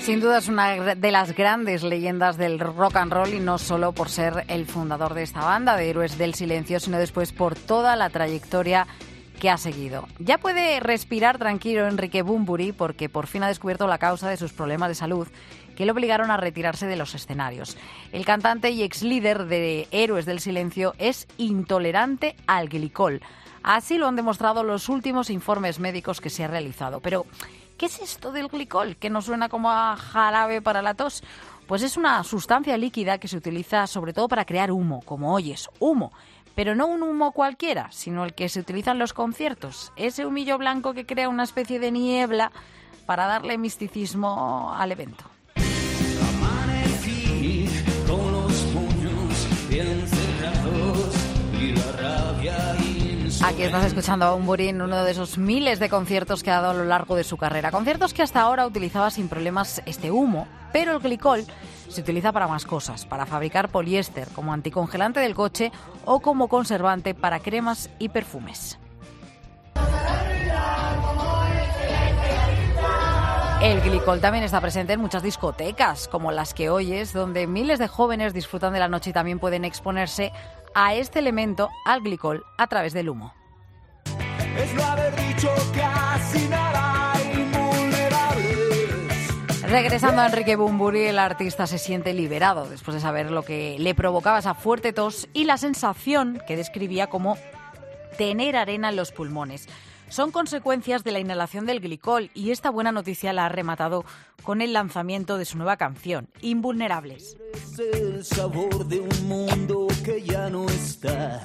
Sin duda es una de las grandes leyendas del rock and roll, y no solo por ser el fundador de esta banda de Héroes del Silencio, sino después por toda la trayectoria que ha seguido. Ya puede respirar tranquilo Enrique Bunbury, porque por fin ha descubierto la causa de sus problemas de salud que le obligaron a retirarse de los escenarios. El cantante y ex líder de Héroes del Silencio es intolerante al glicol. Así lo han demostrado los últimos informes médicos que se han realizado. Pero, ¿qué es esto del glicol, que nos suena como a jarabe para la tos? Pues es una sustancia líquida que se utiliza sobre todo para crear humo, como oyes, humo. Pero no un humo cualquiera, sino el que se utiliza en los conciertos. Ese humillo blanco que crea una especie de niebla para darle misticismo al evento. Amanecí con los puños bien cerrados y la rabia. Aquí estás escuchando a Bunbury en uno de esos miles de conciertos que ha dado a lo largo de su carrera. Conciertos que hasta ahora utilizaba sin problemas este humo, pero el glicol se utiliza para más cosas, para fabricar poliéster, como anticongelante del coche o como conservante para cremas y perfumes. El glicol también está presente en muchas discotecas, como las que oyes, donde miles de jóvenes disfrutan de la noche y también pueden exponerse a este elemento, al glicol, a través del humo. Es no haber dicho casi nada, invulnerables. Regresando a Enrique Bunbury, el artista se siente liberado después de saber lo que le provocaba esa fuerte tos y la sensación que describía como tener arena en los pulmones. Son consecuencias de la inhalación del glicol, y esta buena noticia la ha rematado con el lanzamiento de su nueva canción, Invulnerables. Es el sabor de un mundo que ya no está.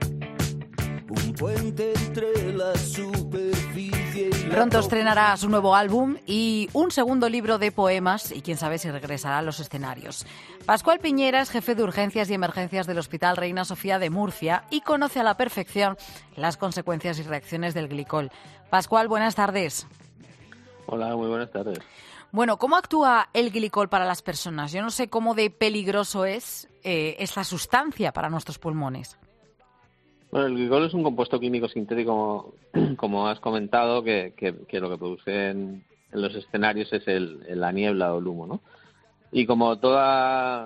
Un puente entre la superficie y la... Pronto estrenará su nuevo álbum y un segundo libro de poemas, y quién sabe si regresará a los escenarios. Pascual Piñera es jefe de urgencias y emergencias del Hospital Reina Sofía de Murcia y conoce a la perfección las consecuencias y reacciones del glicol. Pascual, buenas tardes. Hola, muy buenas tardes. Bueno, ¿cómo actúa el glicol para las personas? Yo no sé cómo de peligroso es esta sustancia para nuestros pulmones. Bueno, el glicol es un compuesto químico sintético, como has comentado, que lo que produce en los escenarios es la niebla o el humo, ¿no? Y como todo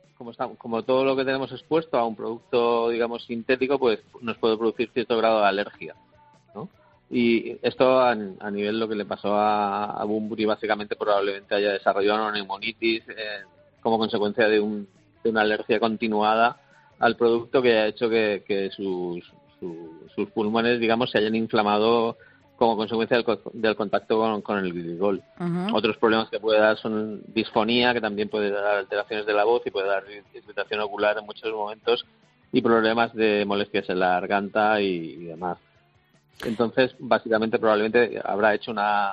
lo que tenemos expuesto a un producto, digamos, sintético, pues nos puede producir cierto grado de alergia, ¿no? Y esto a nivel lo que le pasó a Bunbury, básicamente probablemente haya desarrollado una neumonitis como consecuencia de una alergia continuada al producto, que ha hecho que sus pulmones, digamos, se hayan inflamado como consecuencia del contacto con el glicol. Uh-huh. Otros problemas que puede dar son disfonía, que también puede dar alteraciones de la voz y puede dar irritación ocular en muchos momentos, y problemas de molestias en la garganta y demás. Entonces, básicamente, probablemente habrá hecho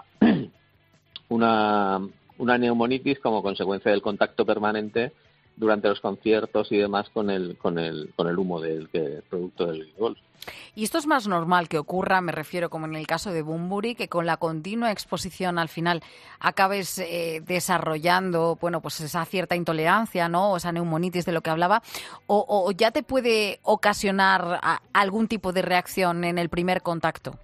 una neumonitis como consecuencia del contacto permanente durante los conciertos y demás con el humo del producto del glicol. ¿Y esto es más normal que ocurra, me refiero, como en el caso de Bunbury, que con la continua exposición al final acabes desarrollando, bueno, pues esa cierta intolerancia, ¿no? O esa neumonitis de lo que hablaba, o ya te puede ocasionar algún tipo de reacción en el primer contacto?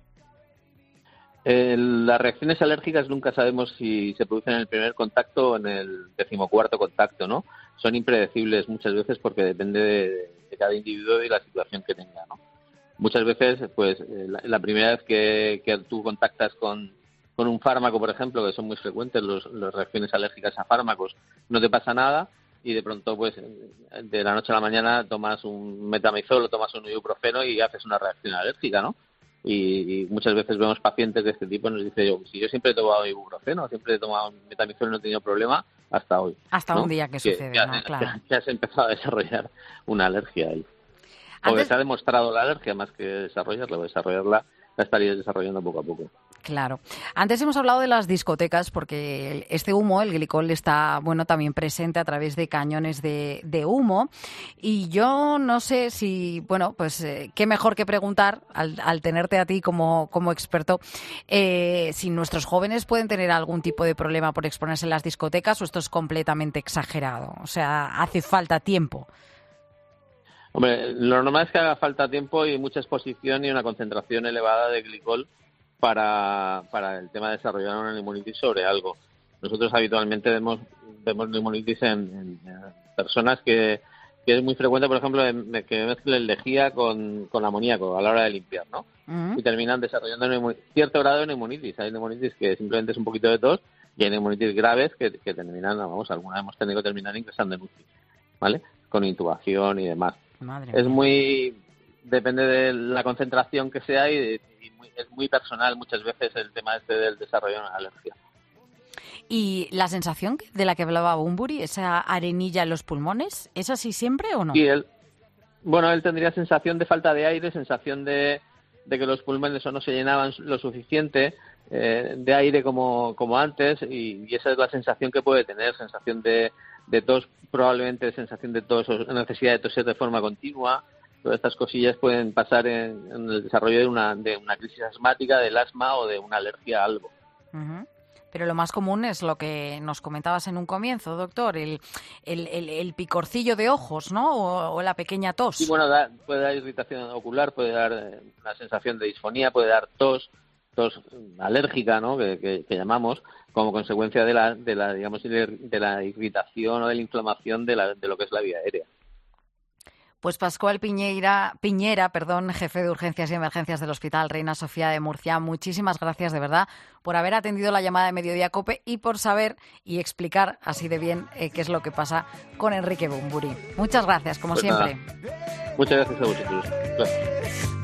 Las reacciones alérgicas nunca sabemos si se producen en el primer contacto o en el 14º contacto, ¿no? Son impredecibles muchas veces porque depende de cada individuo y la situación que tenga, ¿no? Muchas veces, pues, la primera vez que tú contactas con un fármaco, por ejemplo, que son muy frecuentes las reacciones alérgicas a fármacos, no te pasa nada, y de pronto, pues, de la noche a la mañana tomas un metamizol o tomas un ibuprofeno y haces una reacción alérgica, ¿no? Y muchas veces vemos pacientes de este tipo y nos dicen, si yo siempre he tomado ibuprofeno, siempre he tomado metamizol y no he tenido problema hasta hoy. Hasta ¿no? un día que sucede, ¿no? Claro. Que has empezado a desarrollar una alergia ahí. Porque se ha demostrado la alergia más que desarrollarla la estarías desarrollando poco a poco. Claro. Antes hemos hablado de las discotecas porque este humo, el glicol, está también presente a través de cañones de humo. Y yo no sé si, qué mejor que preguntar, al tenerte a ti como experto, si nuestros jóvenes pueden tener algún tipo de problema por exponerse en las discotecas, o esto es completamente exagerado. O sea, hace falta tiempo. Hombre, lo normal es que haga falta tiempo y mucha exposición y una concentración elevada de glicol para el tema de desarrollar una neumonitis sobre algo. nosotros habitualmente vemos neumonitis en personas que es muy frecuente, por ejemplo, que mezclen lejía con amoníaco a la hora de limpiar, ¿no? Y terminan desarrollando cierto grado de neumonitis. Hay neumonitis que simplemente es un poquito de tos y hay neumonitis graves que terminan, alguna hemos tenido que terminar ingresando en UCI, ¿vale? Con intubación y demás. Madre mía. Depende de la concentración que sea y es muy personal muchas veces el tema del desarrollo de una alergia. ¿Y la sensación de la que hablaba Bunbury, esa arenilla en los pulmones, es así siempre o no? Sí, él tendría sensación de falta de aire, sensación de que los pulmones no se llenaban lo suficiente de aire como antes y esa es la sensación que puede tener, sensación de tos, probablemente sensación de tos o necesidad de toser de forma continua. Todas estas cosillas pueden pasar en el desarrollo de una crisis asmática, del asma o de una alergia a algo. Uh-huh. Pero lo más común es lo que nos comentabas en un comienzo, doctor, el picorcillo de ojos, ¿no? O la pequeña tos. Sí, bueno, puede dar irritación ocular, puede dar una sensación de disfonía, puede dar tos alérgica, ¿no? Que llamamos, como consecuencia de la irritación o de la inflamación de lo que es la vía aérea. Pues Pascual Piñera, jefe de urgencias y emergencias del Hospital Reina Sofía de Murcia, muchísimas gracias de verdad por haber atendido la llamada de Mediodía COPE y por saber y explicar así de bien qué es lo que pasa con Enrique Bunbury. Muchas gracias, como siempre. Nada. Muchas gracias a vosotros. Gracias.